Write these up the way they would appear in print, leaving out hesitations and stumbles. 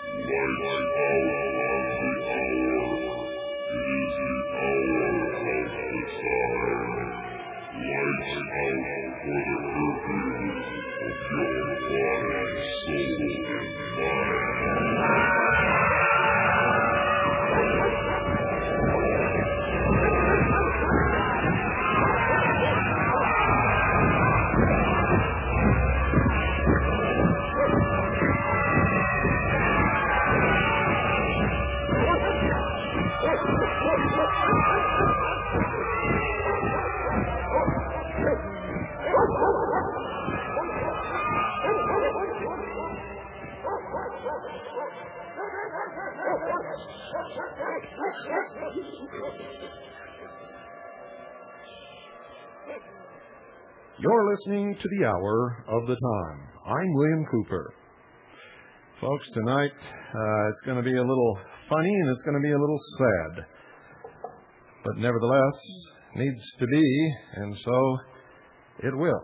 You're listening to the Hour of the Time. I'm William Cooper. Folks, tonight it's going to be a little funny and it's going to be a little sad. But nevertheless, needs to be, and so it will.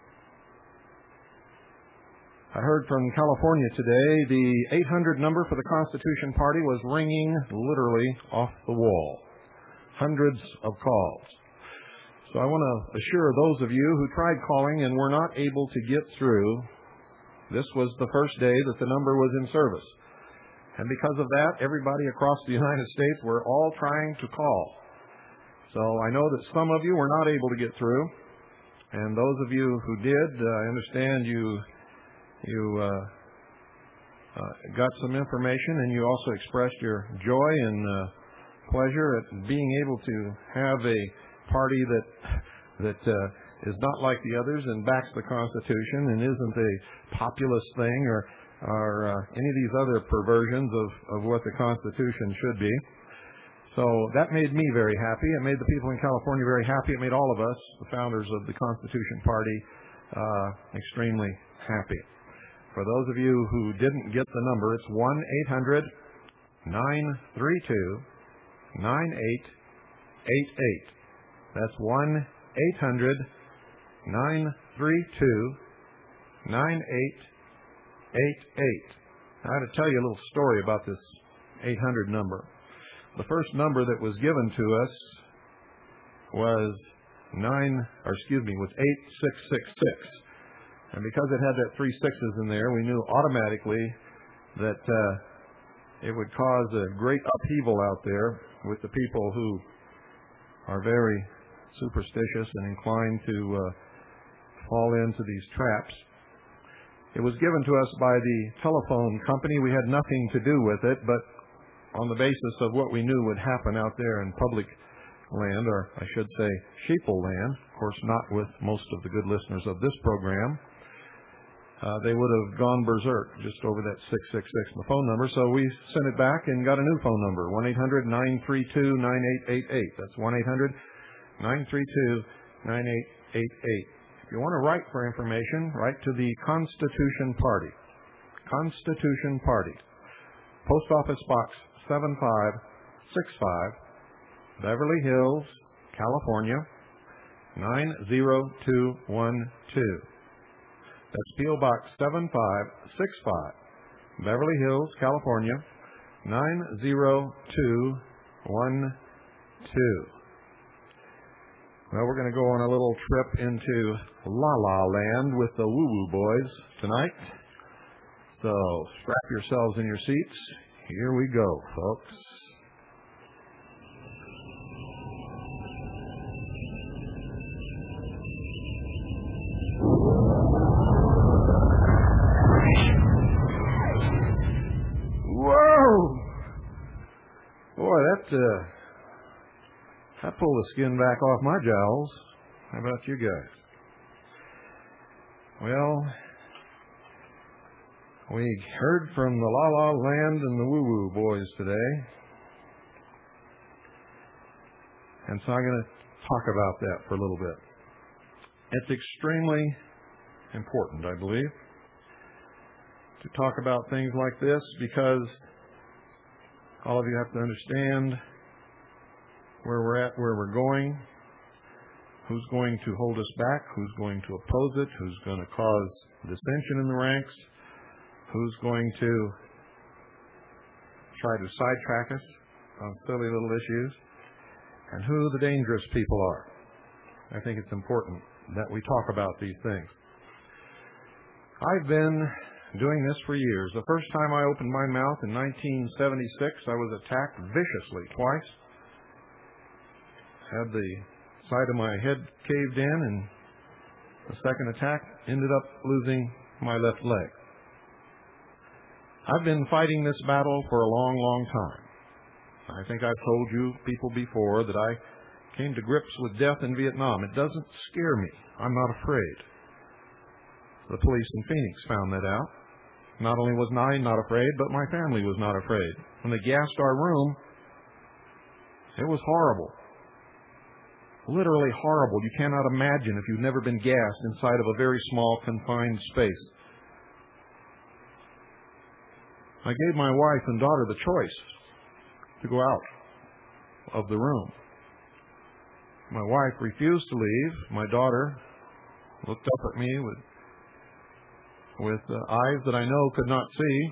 I heard from California today the 800 number for the Constitution Party was ringing literally off the wall. Hundreds of calls. So I want to assure those of you who tried calling and were not able to get through, this was the first day that the number was in service. And because of that, everybody across the United States were all trying to call. So I know that some of you were not able to get through. And those of you who did, I understand you got some information, and you also expressed your joy and pleasure at being able to have a party that is not like the others and backs the Constitution and isn't a populist thing or any of these other perversions of what the Constitution should be. So that made me very happy. It made the people in California very happy. It made all of us, the founders of the Constitution Party, extremely happy. For those of you who didn't get the number, it's 1-800-932-9888. That's 1-800-932-9888. I had to tell you a little story about this 800 number. The first number that was given to us was 8666. And because it had that 3 sixes in there, we knew automatically that it would cause a great upheaval out there with the people who are very superstitious and inclined to fall into these traps. It was given to us by the telephone company. We had nothing to do with it, but on the basis of what we knew would happen out there in public land, or I should say sheeple land, of course not with most of the good listeners of this program, they would have gone berserk just over that 666 in the phone number. So we sent it back and got a new phone number, 1-800-932-9888. That's 1-800-932-9888. If you want to write for information, write to the Constitution Party. Constitution Party. Post Office Box 7565, Beverly Hills, California, 90212. That's P.O. Box 7565, Beverly Hills, California, 90212. Well, we're going to go on a little trip into La La Land with the Woo Woo Boys tonight. So strap yourselves in your seats. Here we go, folks. That pulled the skin back off my jowls. How about you guys? Well, we heard from the La La Land and the Woo Woo Boys today. And so I'm going to talk about that for a little bit. It's extremely important, I believe, to talk about things like this because all of you have to understand where we're at, where we're going, who's going to hold us back, who's going to oppose it, who's going to cause dissension in the ranks, who's going to try to sidetrack us on silly little issues, and who the dangerous people are. I think it's important that we talk about these things. I've been doing this for years. The first time I opened my mouth in 1976, I was attacked viciously twice. Had the side of my head caved in, and the second attack ended up losing my left leg. I've been fighting this battle for a long, long time. I think I've told you people before that I came to grips with death in Vietnam. It doesn't scare me. I'm not afraid. The police in Phoenix found that out. Not only was I not afraid, but my family was not afraid. When they gassed our room, it was horrible. Literally horrible. You cannot imagine if you've never been gassed inside of a very small, confined space. I gave my wife and daughter the choice to go out of the room. My wife refused to leave. My daughter looked up at me with eyes that I know could not see,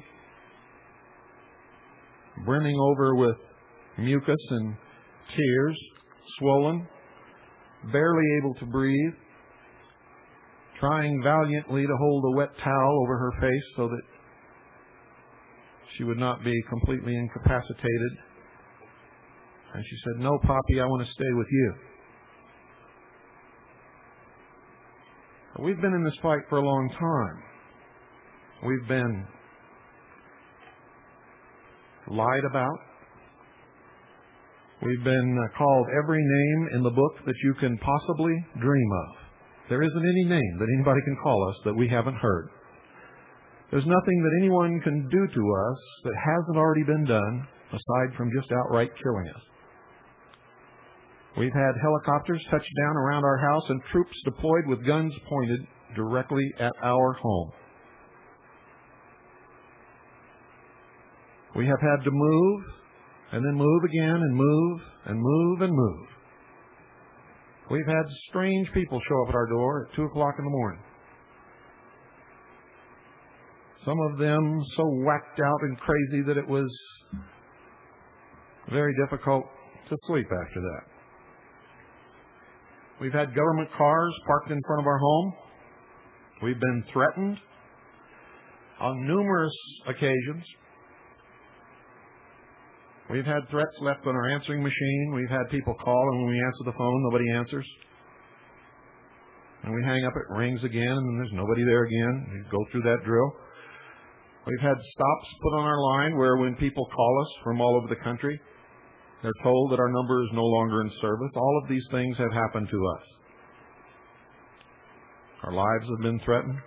brimming over with mucus and tears, swollen, barely able to breathe, trying valiantly to hold a wet towel over her face so that she would not be completely incapacitated. And she said, "No, Poppy, I want to stay with you." We've been in this fight for a long time. We've been lied about. We've been called every name in the book that you can possibly dream of. There isn't any name that anybody can call us that we haven't heard. There's nothing that anyone can do to us that hasn't already been done, aside from just outright killing us. We've had helicopters touch down around our house and troops deployed with guns pointed directly at our home. We have had to move, and then move again, and move, and move, and move. We've had strange people show up at our door at 2 o'clock in the morning. Some of them so whacked out and crazy that it was very difficult to sleep after that. We've had government cars parked in front of our home. We've been threatened on numerous occasions. We've had threats left on our answering machine. We've had people call, and when we answer the phone, nobody answers. And we hang up, it rings again, and then there's nobody there again. We go through that drill. We've had stops put on our line where when people call us from all over the country, they're told that our number is no longer in service. All of these things have happened to us. Our lives have been threatened.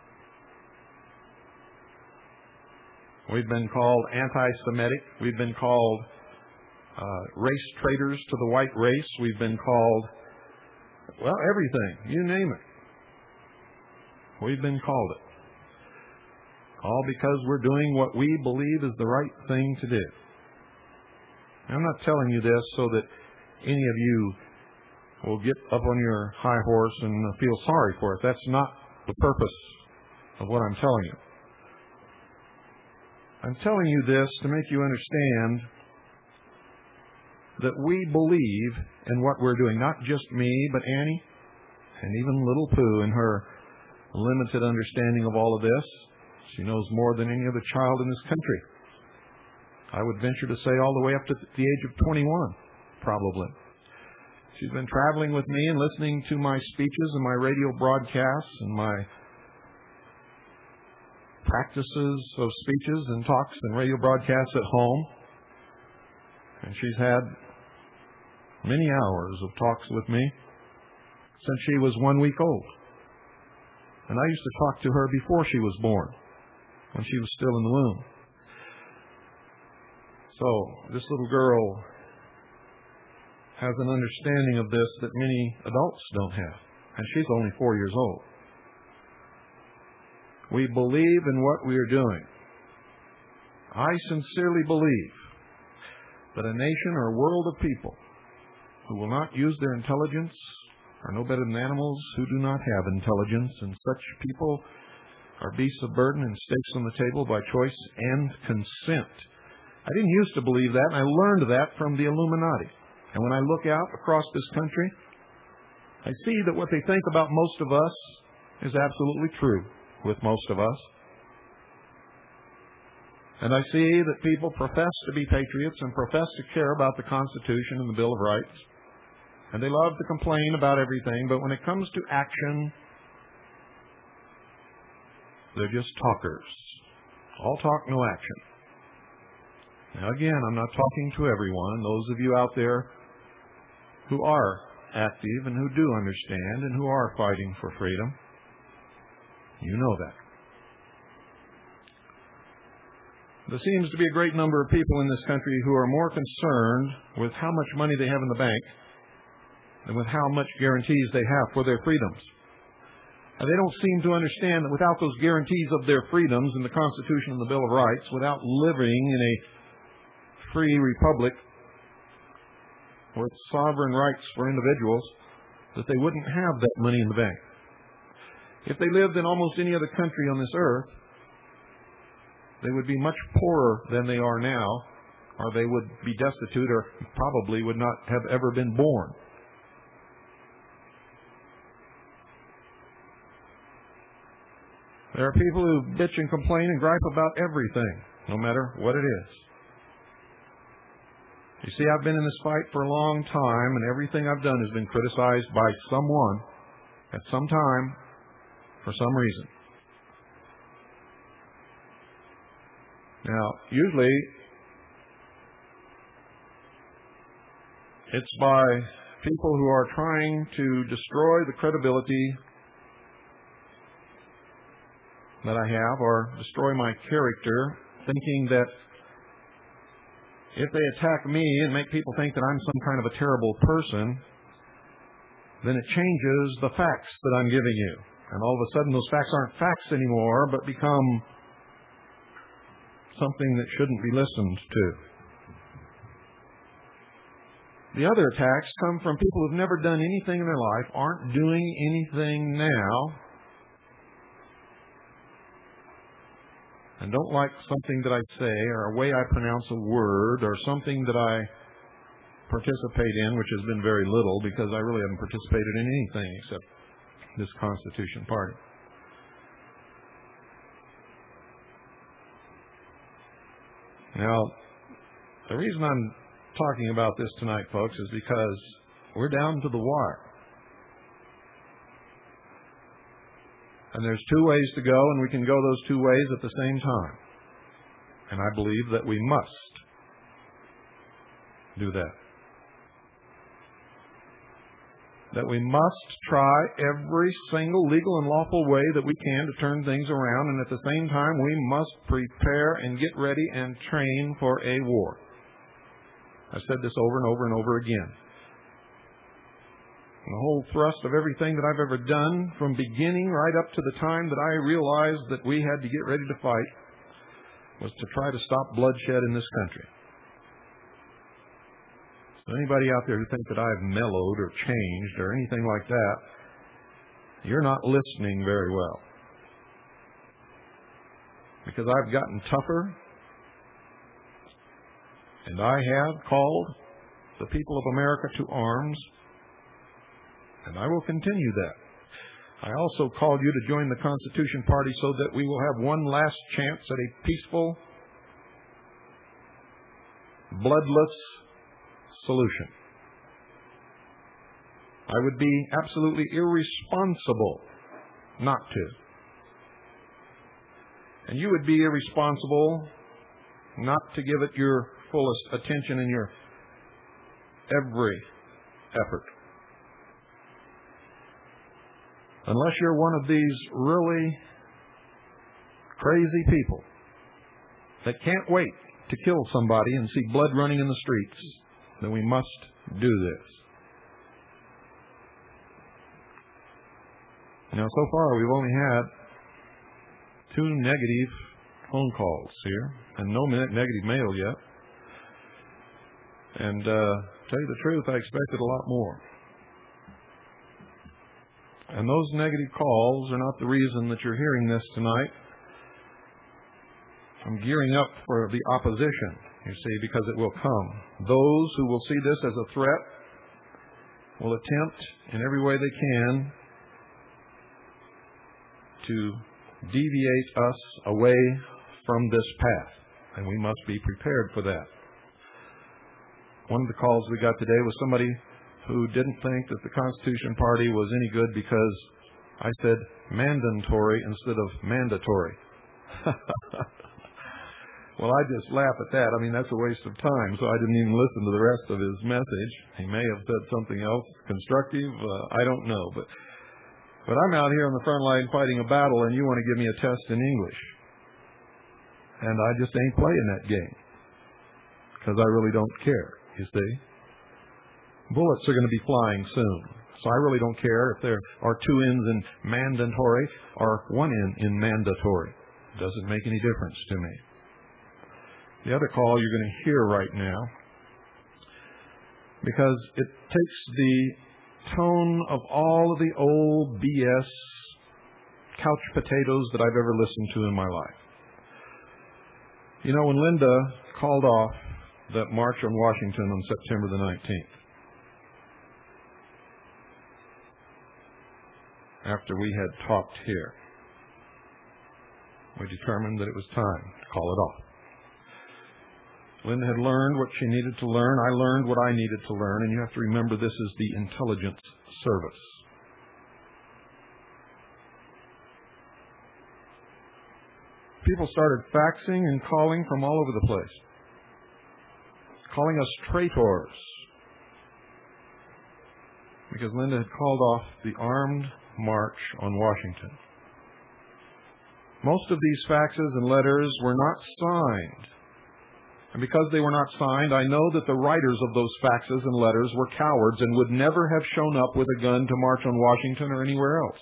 We've been called anti-Semitic. We've been called race traitors to the white race. We've been called, well, everything. You name it. We've been called it. All because we're doing what we believe is the right thing to do. I'm not telling you this so that any of you will get up on your high horse and feel sorry for us. That's not the purpose of what I'm telling you. I'm telling you this to make you understand that we believe in what we're doing. Not just me, but Annie, and even little Pooh in her limited understanding of all of this. She knows more than any other child in this country. I would venture to say all the way up to the age of 21, probably. She's been traveling with me and listening to my speeches and my radio broadcasts and my practices of speeches and talks and radio broadcasts at home. And she's had many hours of talks with me since she was 1 week old. And I used to talk to her before she was born, when she was still in the womb. So this little girl has an understanding of this that many adults don't have. And she's only 4 years old. We believe in what we are doing. I sincerely believe that a nation or world of people who will not use their intelligence are no better than animals who do not have intelligence, and such people are beasts of burden and stakes on the table by choice and consent. I didn't used to believe that, and I learned that from the Illuminati. And when I look out across this country, I see that what they think about most of us is absolutely true with most of us. And I see that people profess to be patriots and profess to care about the Constitution and the Bill of Rights. And they love to complain about everything, but when it comes to action, they're just talkers. All talk, no action. Now again, I'm not talking to everyone. Those of you out there who are active and who do understand and who are fighting for freedom, you know that. There seems to be a great number of people in this country who are more concerned with how much money they have in the bank than with how much guarantees they have for their freedoms. And they don't seem to understand that without those guarantees of their freedoms in the Constitution and the Bill of Rights, without living in a free republic with sovereign rights for individuals, that they wouldn't have that money in the bank. If they lived in almost any other country on this earth, they would be much poorer than they are now, or they would be destitute, or probably would not have ever been born. There are people who bitch and complain and gripe about everything, no matter what it is. You see, I've been in this fight for a long time, and everything I've done has been criticized by someone at some time for some reason. Now, usually, it's by people who are trying to destroy the credibility that I have, or destroy my character, thinking that if they attack me and make people think that I'm some kind of a terrible person, then it changes the facts that I'm giving you. And all of a sudden those facts aren't facts anymore, but become something that shouldn't be listened to. The other attacks come from people who've never done anything in their life, aren't doing anything now, and don't like something that I say, or a way I pronounce a word, or something that I participate in, which has been very little, because I really haven't participated in anything except this Constitution Party. Now, the reason I'm talking about this tonight, folks, is because we're down to the wire. And there's two ways to go, and we can go those two ways at the same time. And I believe that we must do that. That we must try every single legal and lawful way that we can to turn things around, and at the same time we must prepare and get ready and train for a war. I've said this over and over and over again. And the whole thrust of everything that I've ever done, from beginning right up to the time that I realized that we had to get ready to fight, was to try to stop bloodshed in this country. So anybody out there who thinks that I've mellowed or changed or anything like that, you're not listening very well. Because I've gotten tougher, and I have called the people of America to arms, and I will continue that. I also called you to join the Constitution Party so that we will have one last chance at a peaceful, bloodless solution. I would be absolutely irresponsible not to. And you would be irresponsible not to give it your fullest attention and your every effort. Unless you're one of these really crazy people that can't wait to kill somebody and see blood running in the streets, then we must do this. Now, so far, we've only had 2 negative phone calls here, and no negative mail yet. And tell you the truth, I expected a lot more. And those negative calls are not the reason that you're hearing this tonight. I'm gearing up for the opposition You see, because it will come. Those who will see this as a threat will attempt in every way they can to deviate us away from this path, and we must be prepared for that. One of the calls we got today was somebody who didn't think that the Constitution Party was any good because I said mandatory instead of mandatory. Well, I just laugh at that. I mean, that's a waste of time, so I didn't even listen to the rest of his message. He may have said something else constructive. I don't know. But I'm out here on the front line fighting a battle, and you want to give me a test in English. And I just ain't playing that game because I really don't care, you see. Bullets are going to be flying soon, so I really don't care if there are two N's in mandatory or one N in mandatory. It doesn't make any difference to me. The other call you're going to hear right now, because it takes the tone of all of the old BS couch potatoes that I've ever listened to in my life. You know, when Linda called off that march on Washington on September the 19th, after we had talked here, we determined that it was time to call it off. Linda had learned what she needed to learn. I learned what I needed to learn. And you have to remember, this is the intelligence service. People started faxing and calling from all over the place, calling us traitors, because Linda had called off the armed march on Washington. Most of these faxes and letters were not signed. And because they were not signed, I know that the writers of those faxes and letters were cowards and would never have shown up with a gun to march on Washington or anywhere else.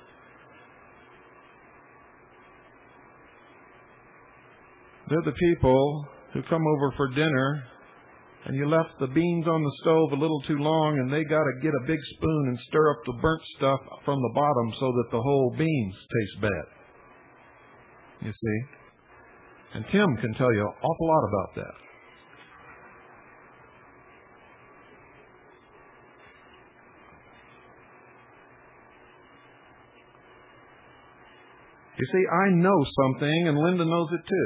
They're the people who come over for dinner and you left the beans on the stove a little too long and they got to get a big spoon and stir up the burnt stuff from the bottom so that the whole beans taste bad. You see? And Tim can tell you an awful lot about that. You see, I know something, and Linda knows it too.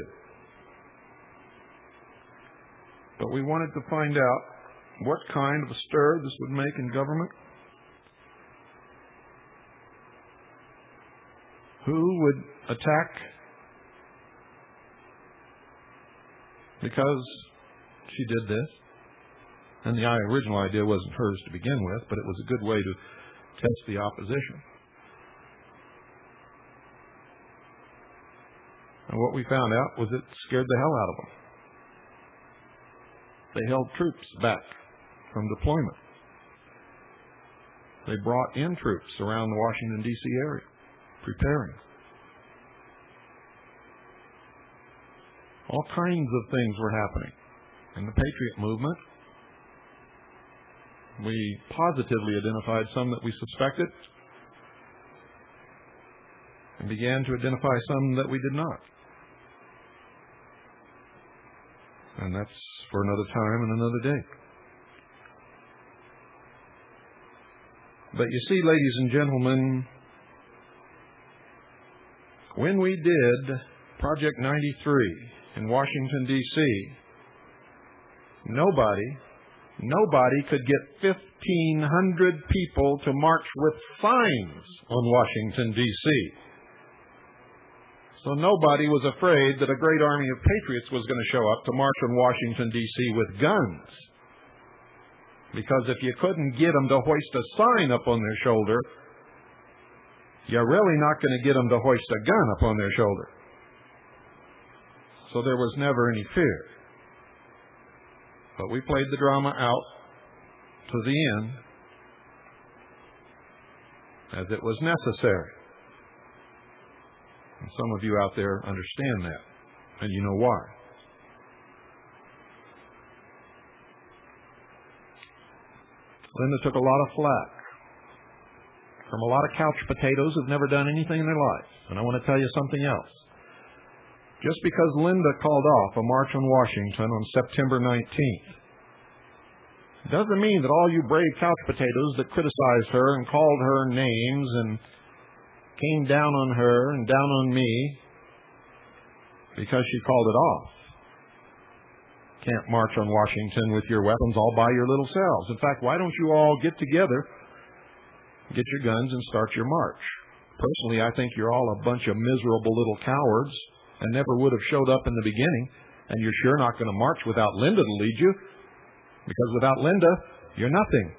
But we wanted to find out what kind of a stir this would make in government. Who would attack because she did this. And the original idea wasn't hers to begin with, but it was a good way to test the opposition. And what we found out was it scared the hell out of them. They held troops back from deployment. They brought in troops around the Washington, D.C. area, preparing. All kinds of things were happening. In the Patriot movement, we positively identified some that we suspected and began to identify some that we did not. And that's for another time and another day. But you see, ladies and gentlemen, when we did Project 93 in Washington, D.C., nobody could get 1,500 people to march with signs on Washington, D.C. So nobody was afraid that a great army of patriots was going to show up to march on Washington, D.C. with guns. Because if you couldn't get them to hoist a sign up on their shoulder, you're really not going to get them to hoist a gun up on their shoulder. So there was never any fear. But we played the drama out to the end as it was necessary. And some of you out there understand that, and you know why. Linda took a lot of flack from a lot of couch potatoes who've never done anything in their life. And I want to tell you something else. just because Linda called off a march on Washington on September 19th, doesn't mean that all you brave couch potatoes that criticized her and called her names and came down on her and down on me because she called it off can't march on Washington with your weapons all by your little selves. In fact, why don't you all get together, get your guns, and start your march? Personally, I think you're all a bunch of miserable little cowards and never would have showed up in the beginning, and you're sure not going to march without Linda to lead you, because without Linda, you're nothing.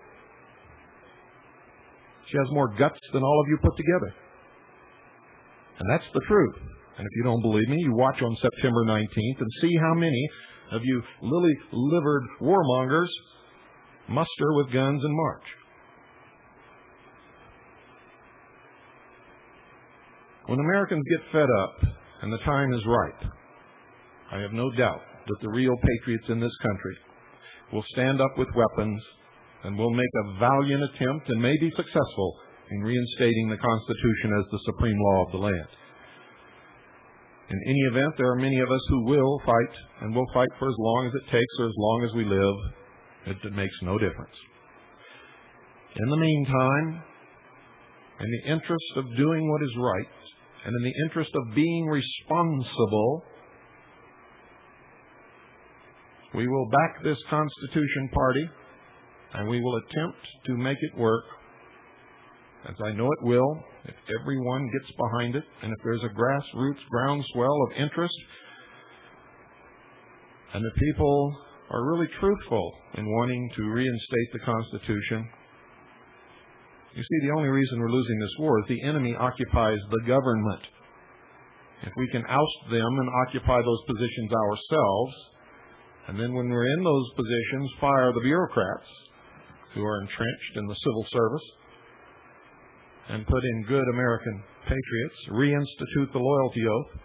She has more guts than all of you put together. And that's the truth. And if you don't believe me, you watch on September 19th and see how many of you lily-livered warmongers muster with guns and march. When Americans get fed up and the time is right, I have no doubt that the real patriots in this country will stand up with weapons and will make a valiant attempt and may be successful in reinstating the Constitution as the supreme law of the land. In any event, there are many of us who will fight, and will fight for as long as it takes or as long as we live. It makes no difference. In the meantime, in the interest of doing what is right, and in the interest of being responsible, we will back this Constitution Party, and we will attempt to make it work, as I know it will, if everyone gets behind it, and if there's a grassroots groundswell of interest, and the people are really truthful in wanting to reinstate the Constitution. You see, the only reason we're losing this war is the enemy occupies the government. If we can oust them and occupy those positions ourselves, and then when we're in those positions, fire the bureaucrats who are entrenched in the civil service, and put in good American patriots, reinstitute the loyalty oath,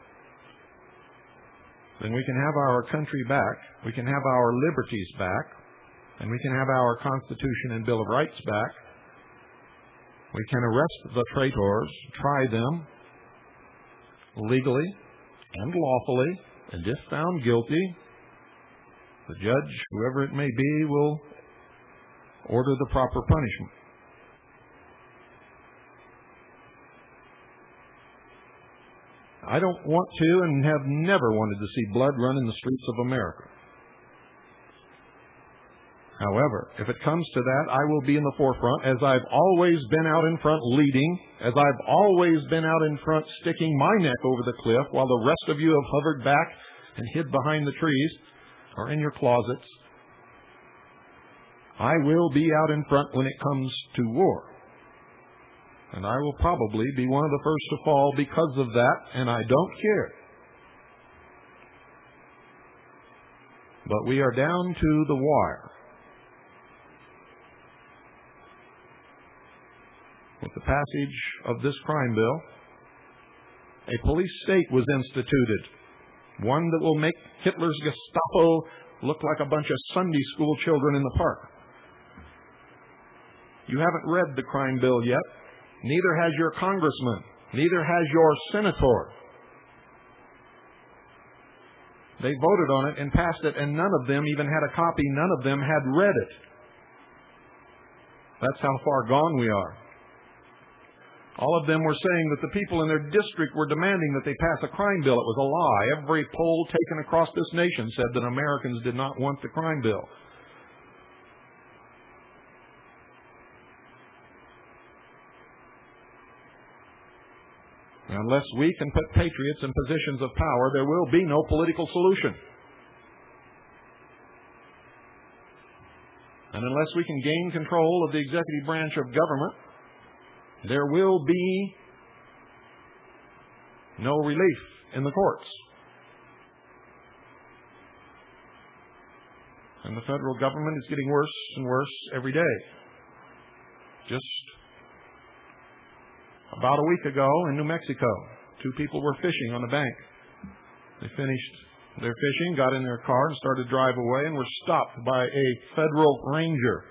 then we can have our country back, we can have our liberties back, and we can have our Constitution and Bill of Rights back. We can arrest the traitors, try them legally and lawfully, and if found guilty, the judge, whoever it may be, will order the proper punishment. I don't want to and have never wanted to see blood run in the streets of America. However, if it comes to that, I will be in the forefront, as I've always been out in front leading, as I've always been out in front sticking my neck over the cliff while the rest of you have hovered back and hid behind the trees or in your closets. I will be out in front when it comes to war. And I will probably be one of the first to fall because of that, and I don't care. But we are down to the wire. With the passage of this crime bill, a police state was instituted, one that will make Hitler's Gestapo look like a bunch of Sunday school children in the park. You haven't read the crime bill yet. Neither has your congressman. Neither has your senator. They voted on it and passed it, and none of them even had a copy. None of them had read it. That's how far gone we are. All of them were saying that the people in their district were demanding that they pass a crime bill. It was a lie. Every poll taken across this nation said that Americans did not want the crime bill. Unless we can put patriots in positions of power, there will be no political solution. And unless we can gain control of the executive branch of government, there will be no relief in the courts. And the federal government is getting worse and worse every day. Just about a week ago in New Mexico, 2 people were fishing on a bank. They finished their fishing, got in their car, and started to drive away, and were stopped by a federal ranger.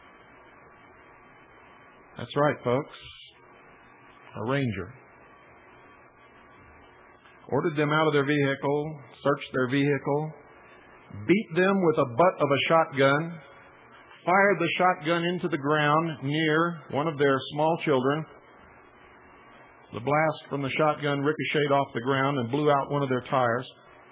That's right, folks. A ranger. ordered them out of their vehicle, searched their vehicle, beat them with the butt of a shotgun, fired the shotgun into the ground near one of their small children. The blast from the shotgun ricocheted off the ground and blew out one of their tires.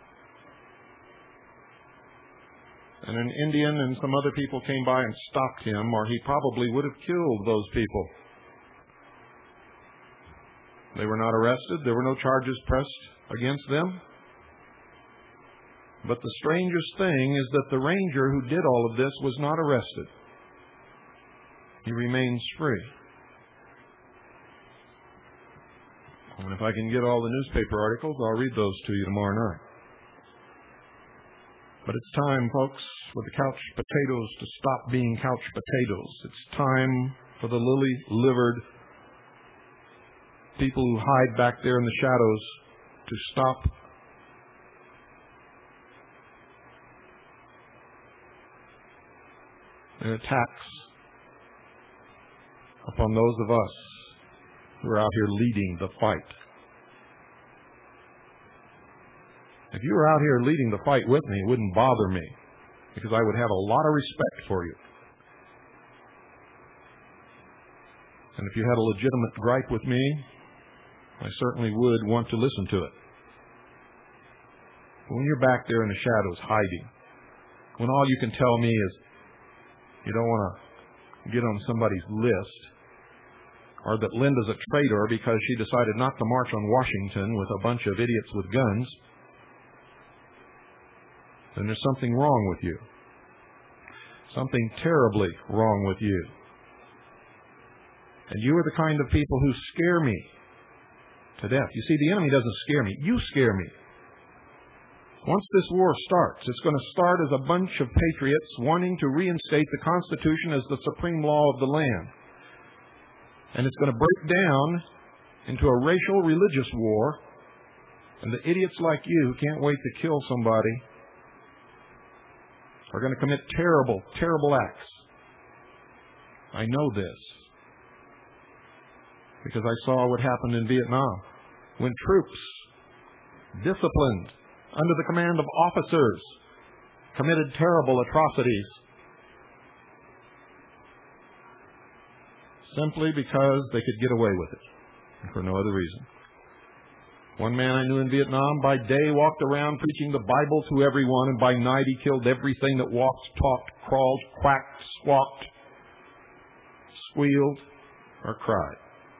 And an Indian and some other people came by and stopped him, or he probably would have killed those people. They were not arrested. There were no charges pressed against them. But the strangest thing is that the ranger who did all of this was not arrested. He remains free. And if I can get all the newspaper articles, I'll read those to you tomorrow night. But it's time, folks, for the couch potatoes to stop being couch potatoes. It's time for the lily-livered people who hide back there in the shadows to stop their attacks upon those of us who are out here leading the fight. If you were out here leading the fight with me, it wouldn't bother me, because I would have a lot of respect for you. And if you had a legitimate gripe with me, I certainly would want to listen to it. But when you're back there in the shadows hiding, when all you can tell me is you don't want to get on somebody's list, or that Linda's a traitor because she decided not to march on Washington with a bunch of idiots with guns, then there's something wrong with you. Something terribly wrong with you. And you are the kind of people who scare me to death. You see, the enemy doesn't scare me. You scare me. Once this war starts, it's going to start as a bunch of patriots wanting to reinstate the Constitution as the supreme law of the land. And it's going to break down into a racial, religious war. And the idiots like you who can't wait to kill somebody are going to commit terrible, terrible acts. I know this because I saw what happened in Vietnam when troops, disciplined under the command of officers, committed terrible atrocities simply because they could get away with it, and for no other reason. One man I knew in Vietnam by day walked around preaching the Bible to everyone, and by night he killed everything that walked, talked, crawled, quacked, squawked, squealed, or cried.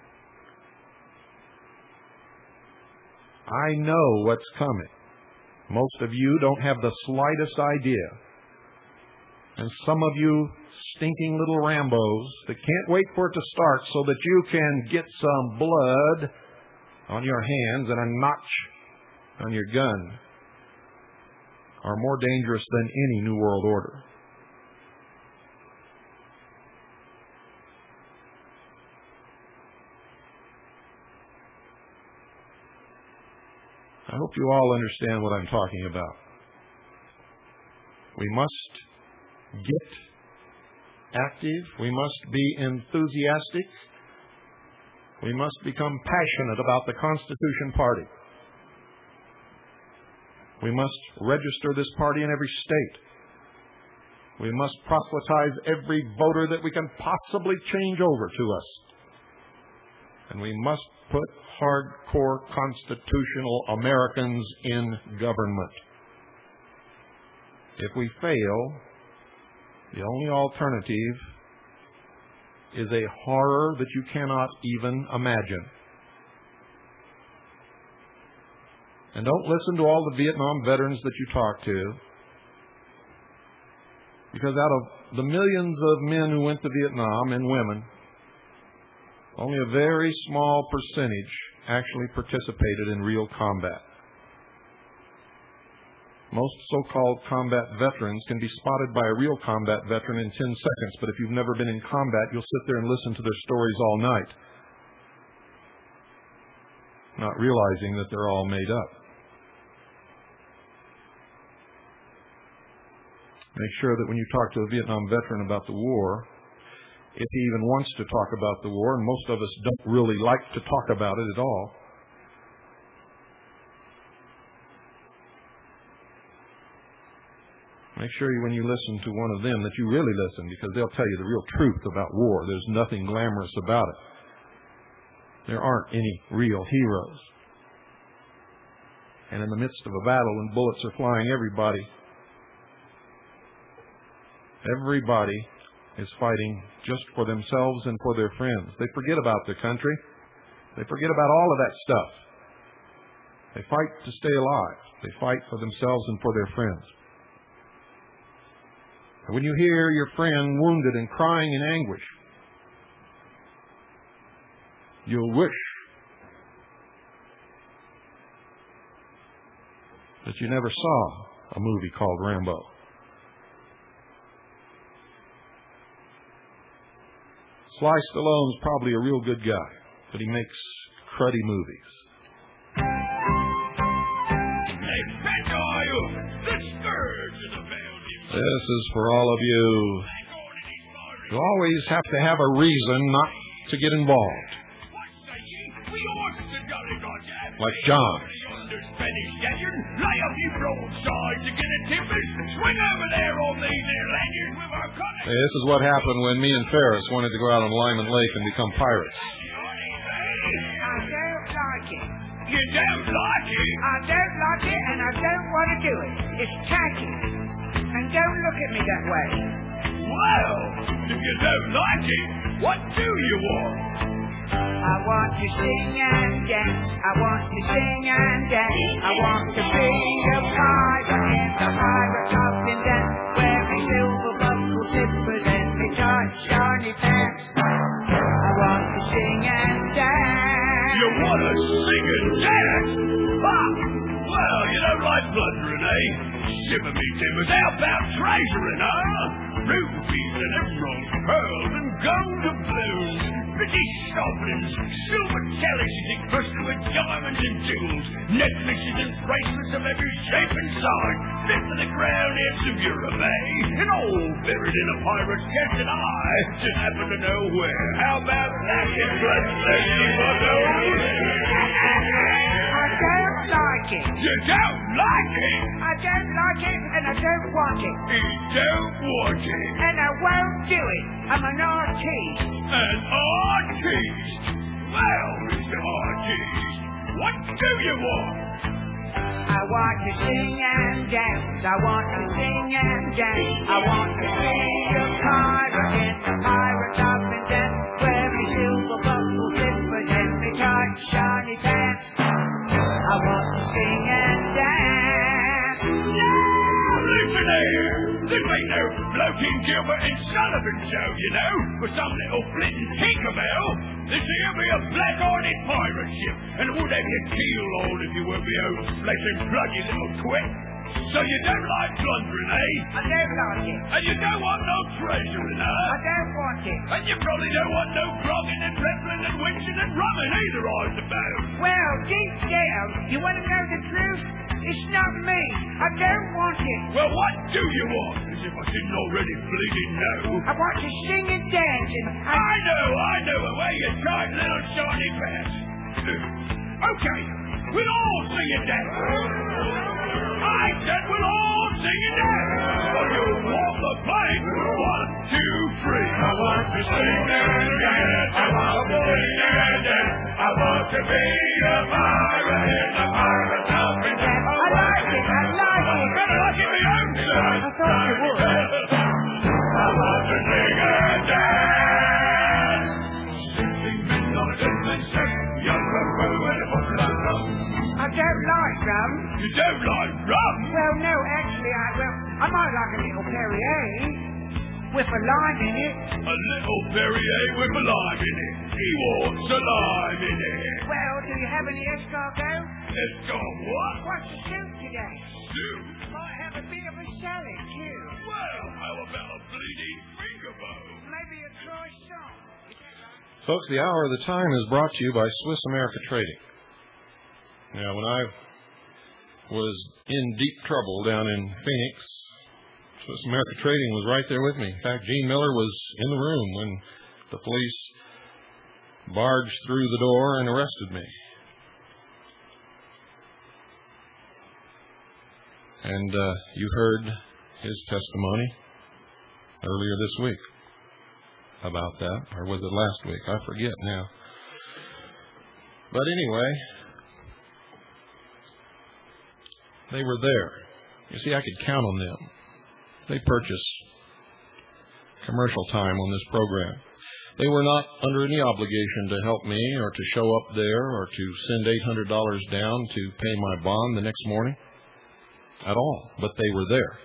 I know what's coming. Most of you don't have the slightest idea. And some of you stinking little Rambos that can't wait for it to start so that you can get some blood on your hands and a notch on your gun are more dangerous than any New World Order. I hope you all understand what I'm talking about. We must get active. We must be enthusiastic. We must become passionate about the Constitution Party. We must register this party in every state. We must proselytize every voter that we can possibly change over to us. And we must put hardcore constitutional Americans in government. If we fail, the only alternative is a horror that you cannot even imagine. And don't listen to all the Vietnam veterans that you talk to, because out of the millions of men who went to Vietnam and women, only a very small percentage actually participated in real combat. Most so-called combat veterans can be spotted by a real combat veteran in 10 seconds, but if you've never been in combat, you'll sit there and listen to their stories all night, not realizing that they're all made up. Make sure that when you talk to a Vietnam veteran about the war, if he even wants to talk about the war, and most of us don't really like to talk about it at all, Make sure when you listen to one of them that you really listen, because they'll tell you the real truth about war. There's nothing glamorous about it. There aren't any real heroes. And in the midst of a battle when bullets are flying, everybody is fighting just for themselves and for their friends. They forget about their country. They forget about all of that stuff. They fight to stay alive. They fight for themselves and for their friends. And when you hear your friend wounded and crying in anguish, you'll wish that you never saw a movie called Rambo. Sly Stallone's probably a real good guy, but he makes cruddy movies. This is for all of you. You always have to have a reason not to get involved. Like John. This is what happened when me and Ferris wanted to go out on Lyman Lake and become pirates. I don't like it. You don't like it? I don't like it and I don't want to do it. It's tacky. And don't look at me that way. Well, if you don't like it, what do you want? I want to sing and dance. I want to sing and dance. I want to be a pirate in the pirate captain dance, wearing silver buckle slippers and my tight shiny pants. I want to sing and dance. You want to sing and dance? Ah, well, you don't like blundering, eh? Shiver me timbers, how about treasuring, huh? Rubies and emeralds, pearls and gold doubloons, British sovereigns, silver chalices encrusted with diamonds and jewels, necklaces and bracelets of every shape and size, fit for the crown heads of Europe, eh? And all buried in a pirate's chest, and I just happen to know where. How about that, you bloodthirsty buggos? I don't like it. You don't like it? I don't like it and I don't want it. You don't want it? And I won't do it. I'm an artiste. An artist? Well, Mr. Artist, what do you want? I want to sing and dance. I want to sing and dance. I want to be a pirate in the pirate up and dance, wearing silver buckle slippers and my tight shiny pants. I want to sing and dance. Now, listen here. This ain't no floating Gilbert and Sullivan show, you know, for some little flitting tinkerbell. This here be a black-hearted pirate ship, and it would have your keel hauled if you were my own flesh and blood, you little twit. So you don't like plundering, eh? I don't like it. And you don't want no treasuring, huh? I don't want it. And you probably don't want no grogging and reveling and winching and rumming either, I suppose. Well, deep down, you want to know the truth? It's not me. I don't want it. Well, what do you want? As if I didn't already bleeding know. I want to sing and dance and... I know, away you tight little shiny pants. Okay, we'll all sing and dance. I said we'll all sing and dance. So you walk the plank. 1, 2, 3. I want to sing and dance. I want to sing and dance. I want to be a pirate in the pirate's outfit. I like it. Better like it my own, sir. I thought you would. I want to sing and dance. 16 men on a gentleman's ship. Young row and a bottle of rum. I don't like rum. You don't like rum? Well, no, actually, I might like a little Perrier with a lime in it. A little Perrier with a lime in it. He wants a lime in it. Well, do you have any escargot? Escargot what? What's the soup today? Soup? Might have a bit of a salad, too. Well, how about a bleeding finger bone? Maybe a croissant. Folks, the hour of the time is brought to you by Swiss America Trading. Now, when I was in deep trouble down in Phoenix, Swiss America Trading was right there with me. In fact, Gene Miller was in the room when the police barged through the door and arrested me. And you heard his testimony earlier this week about that. Or was it last week? I forget now. But anyway, they were there. You see, I could count on them. They purchased commercial time on this program. They were not under any obligation to help me or to show up there or to send $800 down to pay my bond the next morning at all. But they were there.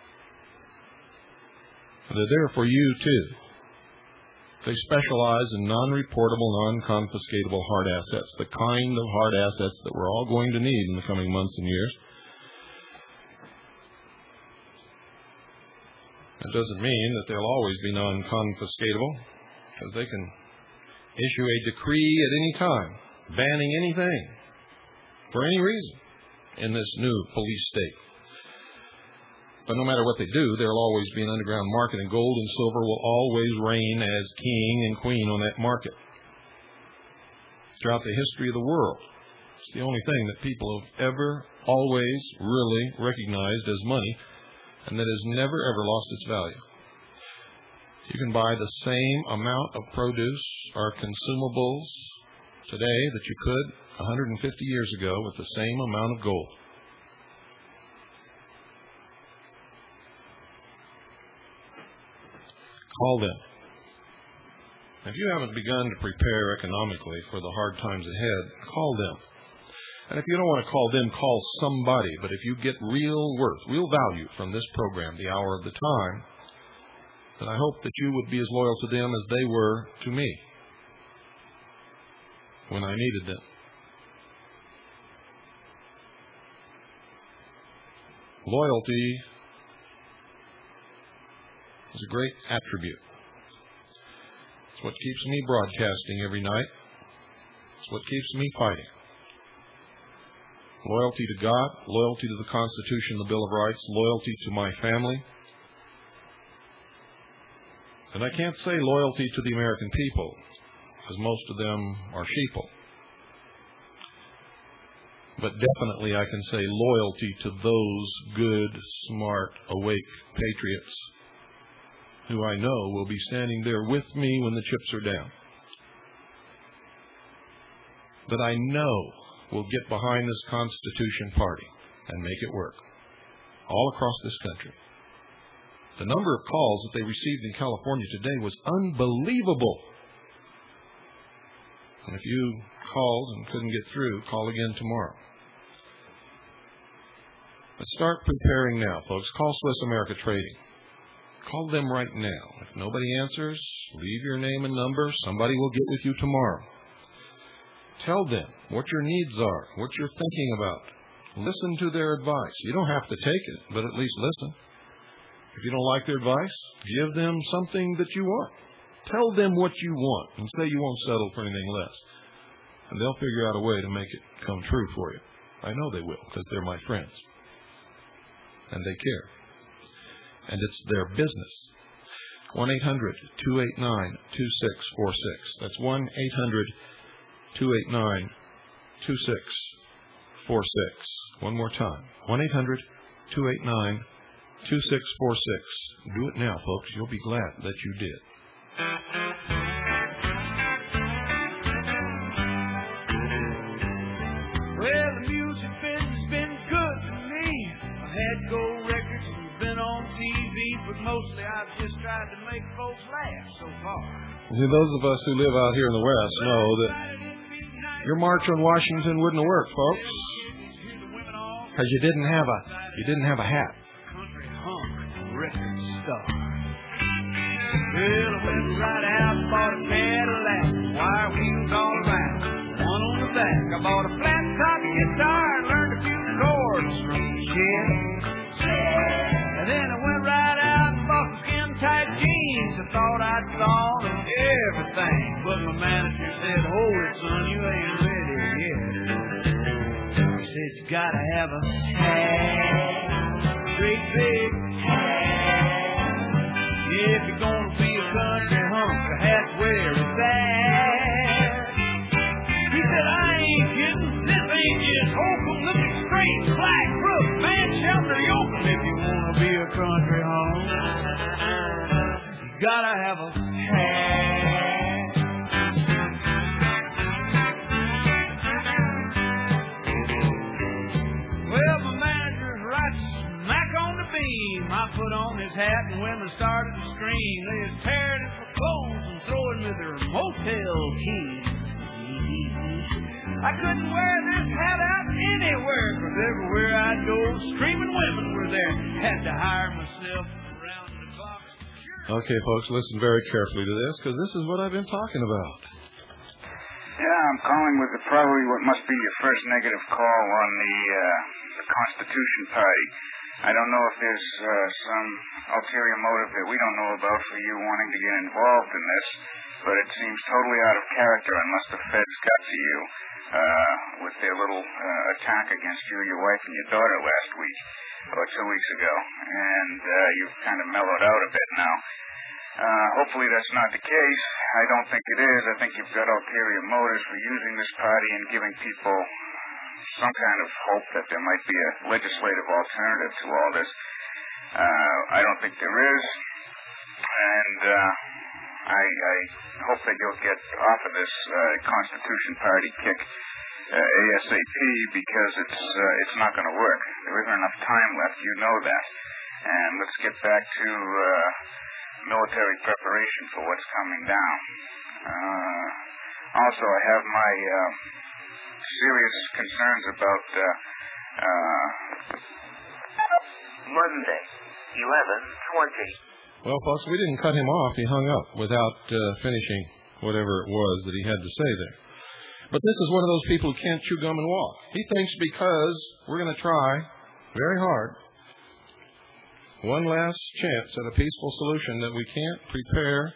They're there for you too. They specialize in non-reportable, non-confiscatable hard assets, the kind of hard assets that we're all going to need in the coming months and years. That doesn't mean that they'll always be non-confiscatable, because they can issue a decree at any time, banning anything, for any reason, in this new police state. But no matter what they do, there will always be an underground market, and gold and silver will always reign as king and queen on that market. Throughout the history of the world, it's the only thing that people have ever, always really recognized as money, and that has never, ever lost its value. You can buy the same amount of produce or consumables today that you could 150 years ago with the same amount of gold. Call them. If you haven't begun to prepare economically for the hard times ahead, call them. And if you don't want to call them, call somebody. But if you get real worth, real value from this program, the Hour of the Time, then I hope that you would be as loyal to them as they were to me when I needed them. Loyalty is a great attribute. It's what keeps me broadcasting every night. It's what keeps me fighting. Loyalty to God, loyalty to the Constitution, the Bill of Rights, loyalty to my family. And I can't say loyalty to the American people, because most of them are sheeple. But definitely I can say loyalty to those good, smart, awake patriots who I know will be standing there with me when the chips are down. That I know will get behind this Constitution Party and make it work all across this country. The number of calls that they received in California today was unbelievable. And if you called and couldn't get through, call again tomorrow. But start preparing now, folks. Call Swiss America Trading. Call them right now. If nobody answers, leave your name and number. Somebody will get with you tomorrow. Tell them what your needs are, what you're thinking about. Listen to their advice. You don't have to take it, but at least listen. If you don't like their advice, give them something that you want. Tell them what you want and say you won't settle for anything less. And they'll figure out a way to make it come true for you. I know they will, because they're my friends. And they care. And it's their business. 1-800-289-2646. That's 1-800-289-2646. One more time. 1-800-289-2646. Do it now, folks. You'll be glad that you did. Well, the music business been good to me. I had gold records and been on TV, but mostly I've just tried to make folks laugh so far. See, those of us who live out here in the West know that your march on Washington wouldn't have worked, folks, because you didn't have a hat. Country hunk record star. Well, I went right out and bought a Cadillac, wire wheels all around, one on the back. I bought a flat top guitar and learned a few chords from the shed. And then I went right out and bought some skin-tight jeans. I thought I'd thought of everything, but my manager said, "Hold it, son, you ain't ready yet." He said, "You gotta have a hat, great big hat. If you're gonna be a country hunk, a hat where it's at." He said, "I ain't kidding. This ain't just Oakham. Look at straight, black roof, man shelter, you open if you want to be a country home, you gotta have a hat. Well, my manager's right smack on the beam. I put on his hat and women started to scream. They was tearing at my clothes and throwing me their motel keys. I couldn't wear this hat out anywhere, because everywhere I'd go, screaming women were there. Had to hire myself around the clock. Okay, folks, listen very carefully to this, because this is what I've been talking about. Yeah, I'm calling with probably what must be your first negative call on the Constitution Party. I don't know if there's some ulterior motive that we don't know about for you wanting to get involved in this, but it seems totally out of character unless the feds got to you with their little attack against you, your wife, and your daughter last week, or 2 weeks ago. And you've kind of mellowed out a bit now. Hopefully that's not the case. I don't think it is. I think you've got ulterior motives for using this party and giving people some kind of hope that there might be a legislative alternative to all this. I don't think there is. And I hope that you'll get off of this Constitution Party kick ASAP, because it's not going to work. There isn't enough time left. You know that. And let's get back to military preparation for what's coming down. Also, I have my serious concerns about Monday, 11:20. Well, folks, we didn't cut him off. He hung up without finishing whatever it was that he had to say there. But this is one of those people who can't chew gum and walk. He thinks because we're going to try very hard one last chance at a peaceful solution that we can't prepare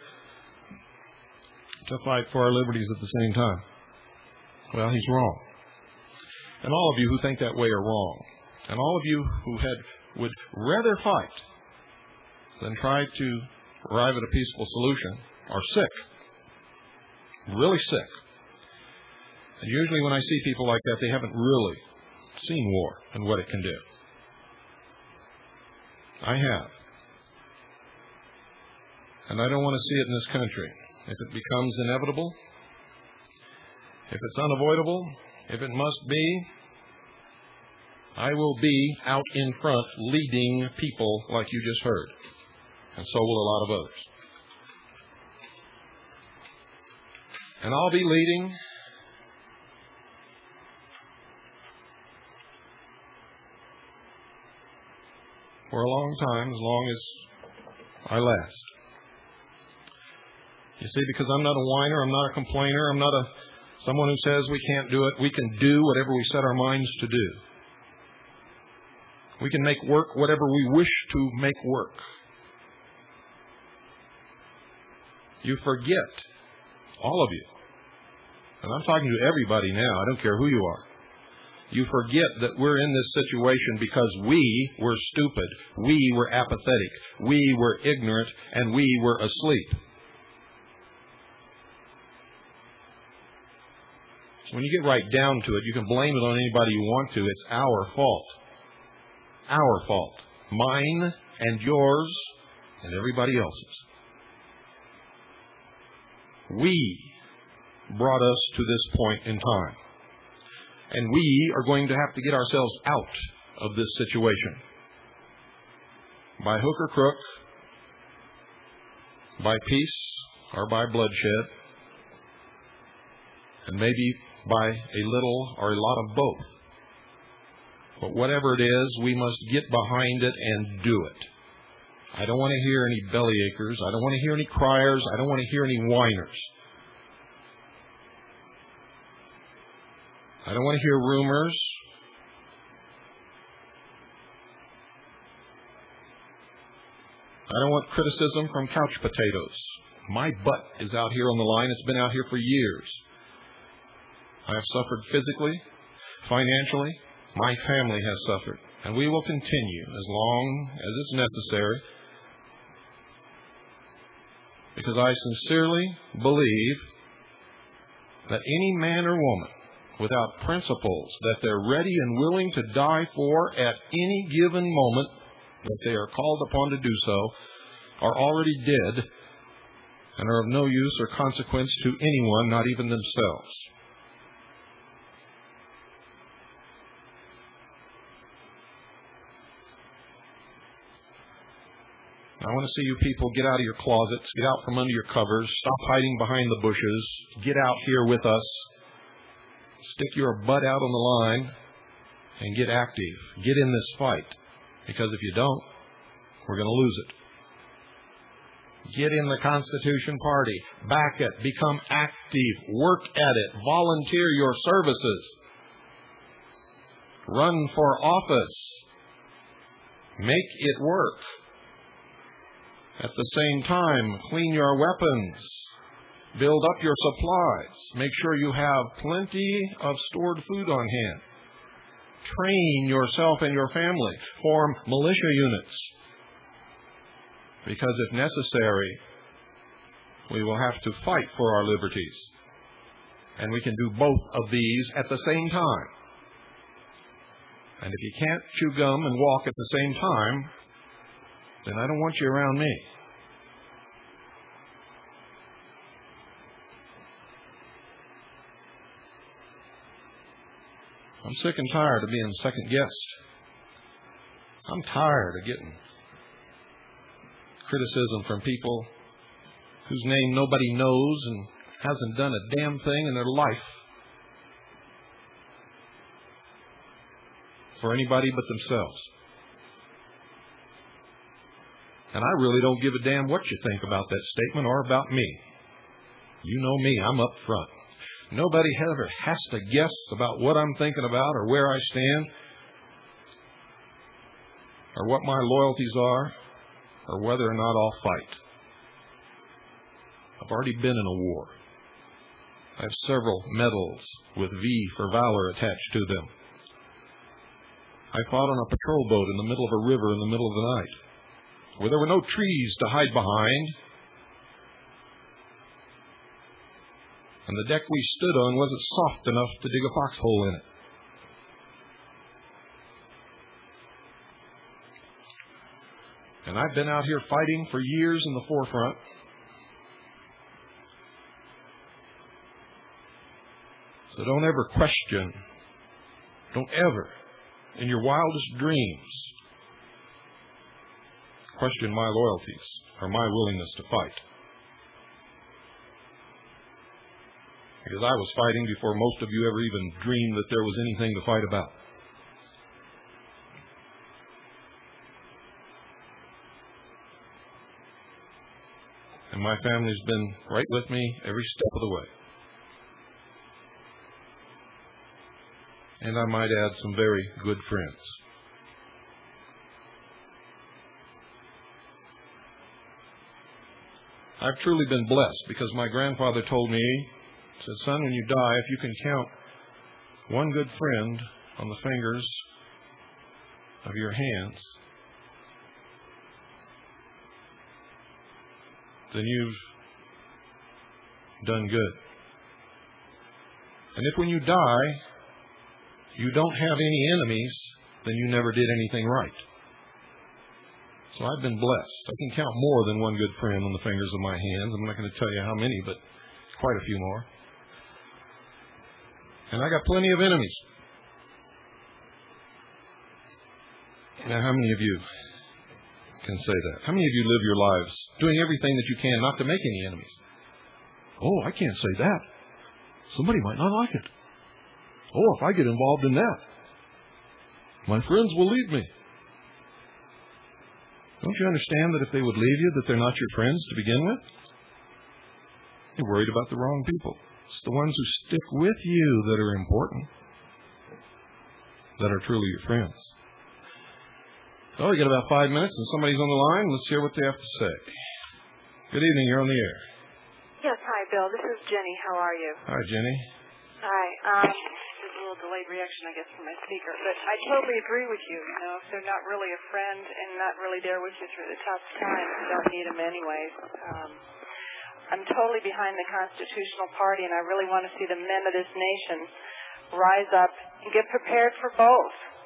to fight for our liberties at the same time. Well, he's wrong. And all of you who think that way are wrong. And all of you who would rather fight than try to arrive at a peaceful solution are sick. Really sick. And usually when I see people like that, they haven't really seen war and what it can do. I have. And I don't want to see it in this country. If it becomes inevitable, if it's unavoidable, if it must be, I will be out in front leading people like you just heard. And so will a lot of others. And I'll be leading for a long time, as long as I last. You see, because I'm not a whiner, I'm not a complainer, I'm not someone who says we can't do it. We can do whatever we set our minds to do. We can make work whatever we wish to make work. You forget, all of you, and I'm talking to everybody now, I don't care who you are. You forget that we're in this situation because we were stupid, we were apathetic, we were ignorant, and we were asleep. So when you get right down to it, you can blame it on anybody you want to. It's our fault. Our fault. Mine and yours and everybody else's. We brought us to this point in time. And we are going to have to get ourselves out of this situation. By hook or crook, by peace or by bloodshed, and maybe by a little or a lot of both. But whatever it is, we must get behind it and do it. I don't want to hear any bellyachers. I don't want to hear any criers. I don't want to hear any whiners. I don't want to hear rumors. I don't want criticism from couch potatoes. My butt is out here on the line. It's been out here for years. I have suffered physically, financially. My family has suffered. And we will continue as long as it's necessary, because I sincerely believe that any man or woman without principles that they're ready and willing to die for at any given moment that they are called upon to do so, are already dead and are of no use or consequence to anyone, not even themselves. I want to see you people get out of your closets, get out from under your covers, stop hiding behind the bushes, get out here with us, stick your butt out on the line, and get active. Get in this fight, because if you don't, we're going to lose it. Get in the Constitution Party, back it, become active, work at it, volunteer your services, run for office, make it work. At the same time, clean your weapons, build up your supplies, make sure you have plenty of stored food on hand. Train yourself and your family, form militia units, because if necessary, we will have to fight for our liberties. And we can do both of these at the same time. And if you can't chew gum and walk at the same time, then I don't want you around me. I'm sick and tired of being second guessed. I'm tired of getting criticism from people whose name nobody knows and hasn't done a damn thing in their life for anybody but themselves. And I really don't give a damn what you think about that statement or about me. You know me, I'm up front. Nobody ever has to guess about what I'm thinking about or where I stand or what my loyalties are or whether or not I'll fight. I've already been in a war. I have several medals with V for valor attached to them. I fought on a patrol boat in the middle of a river in the middle of the night, where there were no trees to hide behind, and the deck we stood on wasn't soft enough to dig a foxhole in it. And I've been out here fighting for years in the forefront. So don't ever question, don't ever, in your wildest dreams, question my loyalties or my willingness to fight. Because I was fighting before most of you ever even dreamed that there was anything to fight about. And my family's been right with me every step of the way. And I might add, some very good friends. I've truly been blessed because my grandfather told me, he said, son, when you die, if you can count one good friend on the fingers of your hands, then you've done good. And if when you die, you don't have any enemies, then you never did anything right. So I've been blessed. I can count more than one good friend on the fingers of my hands. I'm not going to tell you how many, but quite a few more. And I got plenty of enemies. Now, how many of you can say that? How many of you live your lives doing everything that you can not to make any enemies? Oh, I can't say that. Somebody might not like it. Oh, if I get involved in that, my friends will leave me. Don't you understand that if they would leave you, that they're not your friends to begin with? You're worried about the wrong people. It's the ones who stick with you that are important, that are truly your friends. Oh, we got about 5 minutes and somebody's on the line. Let's hear what they have to say. Good evening. You're on the air. Yes, hi, Bill. This is Jenny. How are you? Hi, Jenny. Hi. There's a little delayed reaction, I guess, from my speaker. But I totally agree with you. You know, if they're not really a friend and not really there with you through the tough times, you don't need them anyways. I'm totally behind the Constitutional Party, and I really want to see the men of this nation rise up and get prepared for both.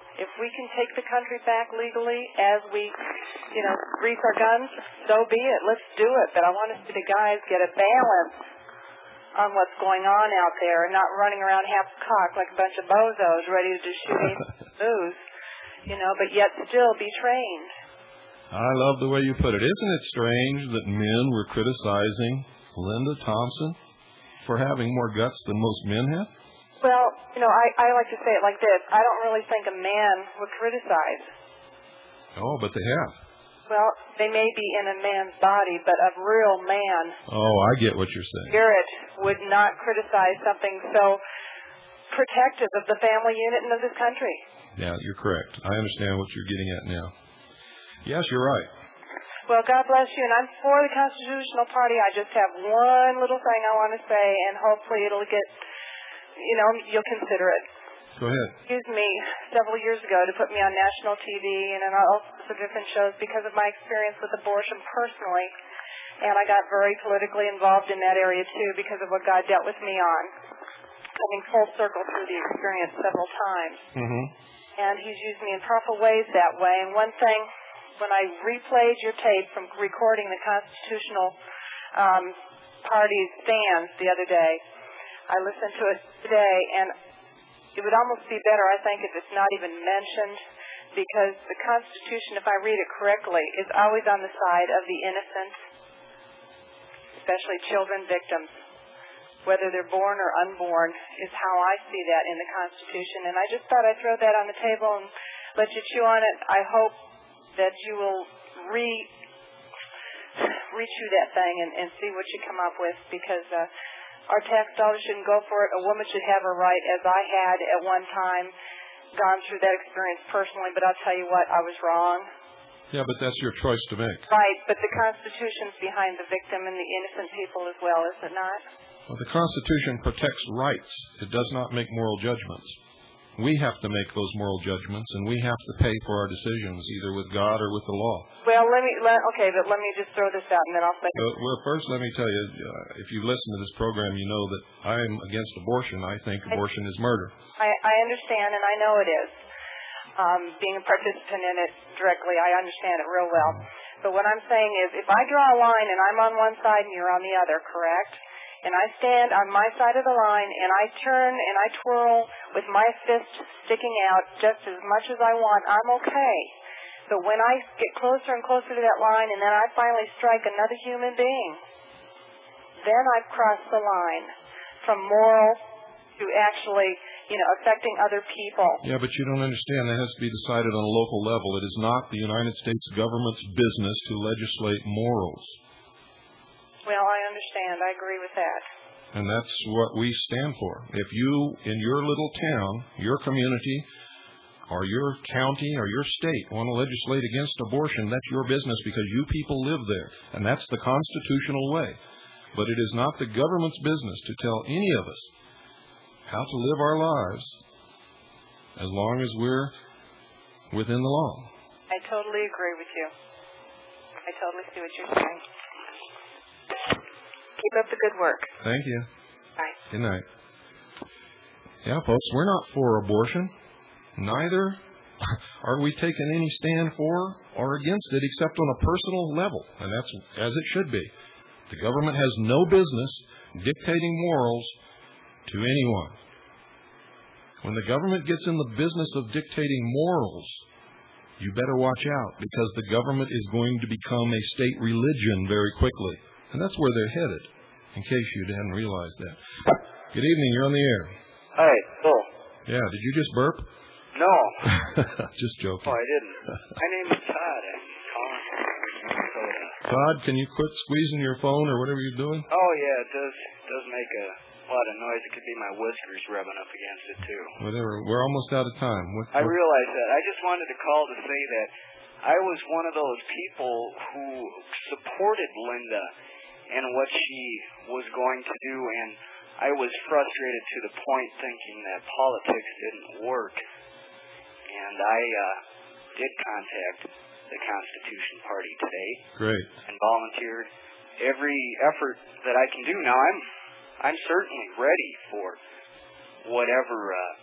If we can take the country back legally as we, grease our guns, so be it. Let's do it. But I want to see the guys get a balance on what's going on out there and not running around half-cocked like a bunch of bozos ready to just shoot moves, but yet still be trained. I love the way you put it. Isn't it strange that men were criticizing Linda Thompson for having more guts than most men have? Well, I like to say it like this. I don't really think a man would criticize. Oh, but they have. Well, they may be in a man's body, but a real man. Oh, I get what you're saying. Spirit would not criticize something so protective of the family unit and of this country. Yeah, you're correct. I understand what you're getting at now. Yes, you're right. Well, God bless you, and I'm for the Constitutional Party. I just have one little thing I want to say, and hopefully it'll get... you'll consider it. Go ahead. Excuse me, several years ago to put me on national TV and on all sorts of different shows because of my experience with abortion personally. And I got very politically involved in that area, too, because of what God dealt with me on. Coming full circle through the experience several times. Mm-hmm. And He's used me in powerful ways that way. And one thing, when I replayed your tape from recording the Constitutional Party's stands the other day, I listened to it today, and it would almost be better, I think, if it's not even mentioned, because the Constitution, if I read it correctly, is always on the side of the innocent, especially children victims. Whether they're born or unborn is how I see that in the Constitution. And I just thought I'd throw that on the table and let you chew on it. I hope that you will rechew that thing and see what you come up with, because our tax dollars shouldn't go for it. A woman should have her right, as I had at one time gone through that experience personally. But I'll tell you what, I was wrong. Yeah, but that's your choice to make. Right, but the Constitution's behind the victim and the innocent people as well, is it not? Well, the Constitution protects rights. It does not make moral judgments. We have to make those moral judgments, and we have to pay for our decisions, either with God or with the law. Well, let me just throw this out, and then I'll say. Well, first, let me tell you, if you listen to this program, you know that I'm against abortion. I think abortion is murder. I understand, and I know it is. Being a participant in it directly, I understand it real well. But what I'm saying is, if I draw a line and I'm on one side and you're on the other, correct? And I stand on my side of the line and I turn and I twirl with my fist sticking out just as much as I want, I'm okay. But when I get closer and closer to that line and then I finally strike another human being, then I've crossed the line from moral to actually, affecting other people. Yeah, but you don't understand. That has to be decided on a local level. It is not the United States government's business to legislate morals. Well, I understand. I agree with that. And that's what we stand for. If you, in your little town, your community, or your county, or your state want to legislate against abortion, that's your business because you people live there. And that's the constitutional way. But it is not the government's business to tell any of us how to live our lives as long as we're within the law. I totally agree with you. I totally see what you're saying. Keep up the good work. Thank you. Bye. Good night. Yeah, folks, we're not for abortion. Neither are we taking any stand for or against it except on a personal level, and that's as it should be. The government has no business dictating morals to anyone. When the government gets in the business of dictating morals, you better watch out, because the government is going to become a state religion very quickly. And that's where they're headed, in case you hadn't realized that. Good evening, you're on the air. Hi, Bill. Yeah, did you just burp? No. Just joking. Oh, I didn't. My name is Todd. I'm calling from Minnesota. Todd, can you quit squeezing your phone or whatever you're doing? Oh, yeah, it does make a lot of noise. It could be my whiskers rubbing up against it, too. Whatever. We're almost out of time. I realize that. I just wanted to call to say that I was one of those people who supported Linda and what she was going to do, and I was frustrated to the point thinking that politics didn't work. And I did contact the Constitution Party today. Great. And volunteered every effort that I can do. Now, I'm certainly ready for whatever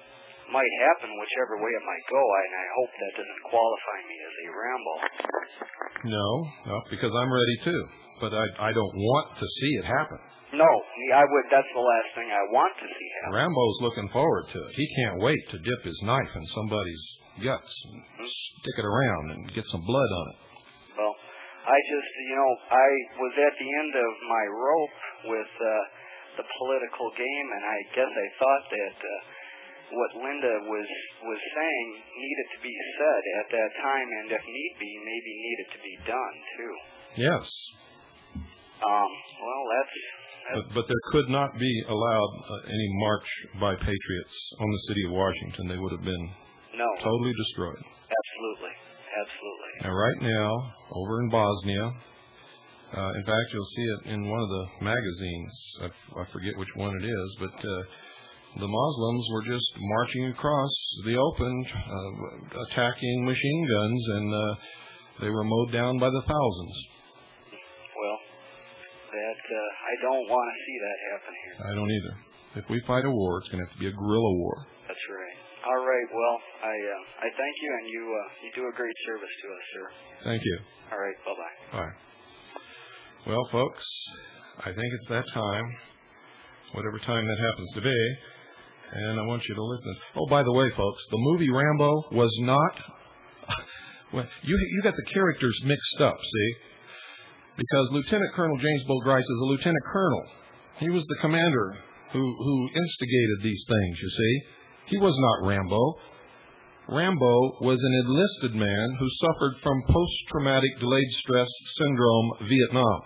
might happen whichever way it might go, and I hope that doesn't qualify me as a Rambo. No, because I'm ready too. But I don't want to see it happen. No, I would. That's the last thing I want to see happen. Rambo's looking forward to it. He can't wait to dip his knife in somebody's guts and stick it around and get some blood on it. Well, I just, I was at the end of my rope with the political game, and I guess I thought that what Linda was saying needed to be said at that time, and if need be, maybe needed to be done too. Yes. Well, that's but there could not be allowed any march by patriots on the city of Washington. They would have been totally destroyed. Absolutely. And right now, over in Bosnia, in fact, you'll see it in one of the magazines. I forget which one it is, but the Muslims were just marching across the open, attacking machine guns, and they were mowed down by the thousands. Well, I don't want to see that happen here. I don't either. If we fight a war, it's going to have to be a guerrilla war. That's right. All right. Well, I thank you, and you do a great service to us, sir. Thank you. All right. Bye-bye. Bye. Well, folks, I think it's that time, whatever time that happens to be, and I want you to listen. Oh, by the way, folks, the movie Rambo was not... Well, you got the characters mixed up, see? Because Lieutenant Colonel James Bo Grice is a lieutenant colonel. He was the commander who instigated these things, you see. He was not Rambo. Rambo was an enlisted man who suffered from post-traumatic delayed stress syndrome, Vietnam.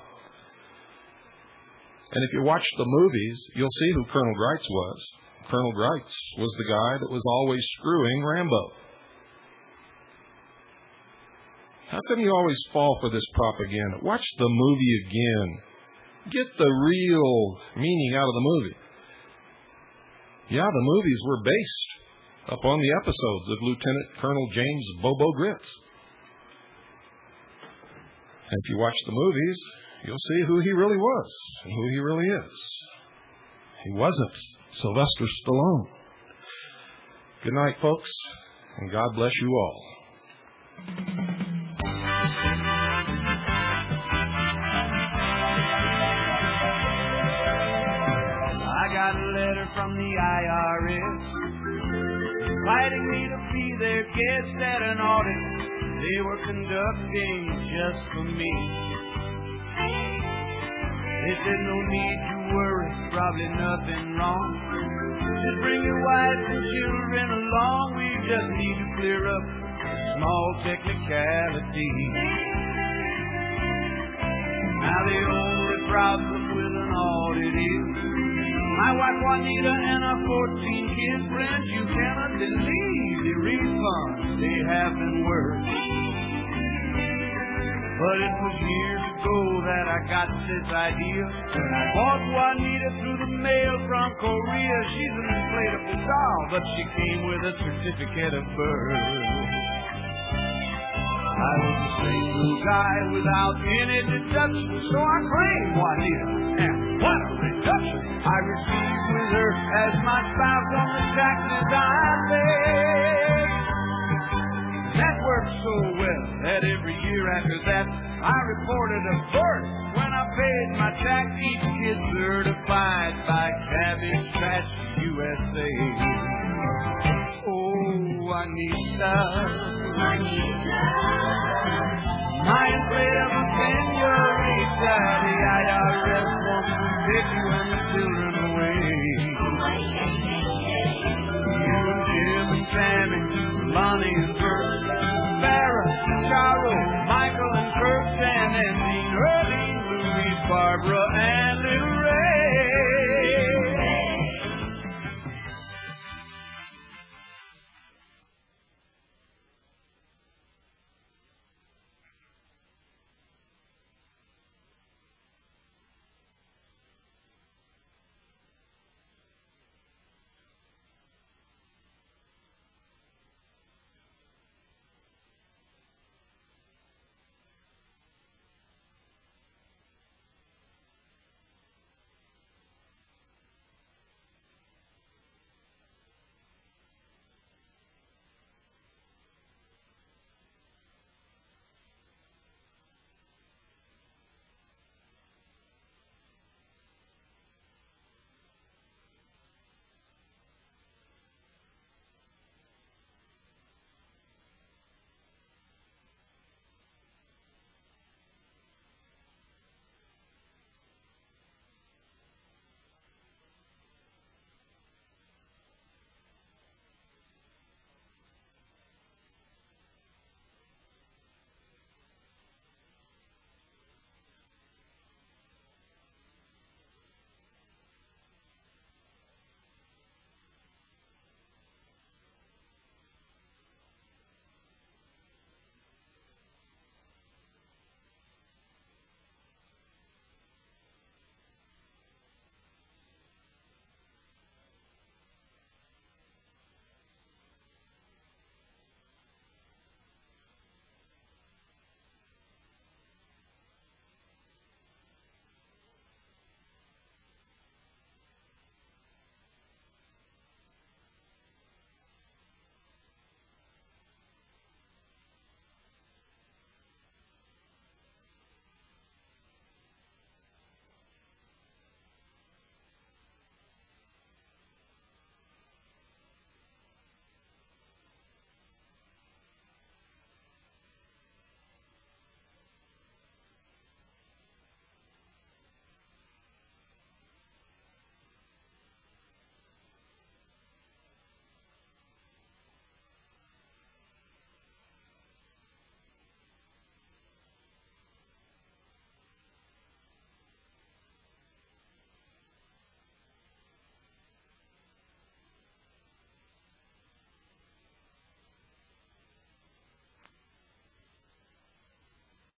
And if you watch the movies, you'll see who Colonel Grice was. Colonel Grice was the guy that was always screwing Rambo. How come you always fall for this propaganda? Watch the movie again. Get the real meaning out of the movie. Yeah, the movies were based upon the episodes of Lieutenant Colonel James Bobo Grits. And if you watch the movies, you'll see who he really was and who he really is. He wasn't Sylvester Stallone. Good night, folks, and God bless you all. Got a letter from the IRS inviting me to be their guest at an audit they were conducting just for me. They said no need to worry, probably nothing wrong. Just bring your wife and children along. We just need to clear up a small technicality. Now the only problem with an audit is my wife Juanita and our 14 kids, friends, you cannot believe the refunds they have been worth. But it was years ago that I got this idea. I bought Juanita through the mail from Korea. She's an inflatable doll, but she came with a certificate of birth. I was a single guy without any deduction, so I claimed Juanita, and what a reduction! I received with her as my spouse on the taxes I paid. That worked so well that every year after that, I reported a birth when I paid my tax, each kid certified by Cabbage Patch USA. Oh, Juanita, my inflatable senorita, the IRS wants to take you and the children away. You and Jim and Sammy, Lonnie and Bert, Farrah, Charo, Michael and Kurt, and Dean, Earlene, Louise, Barbara, and little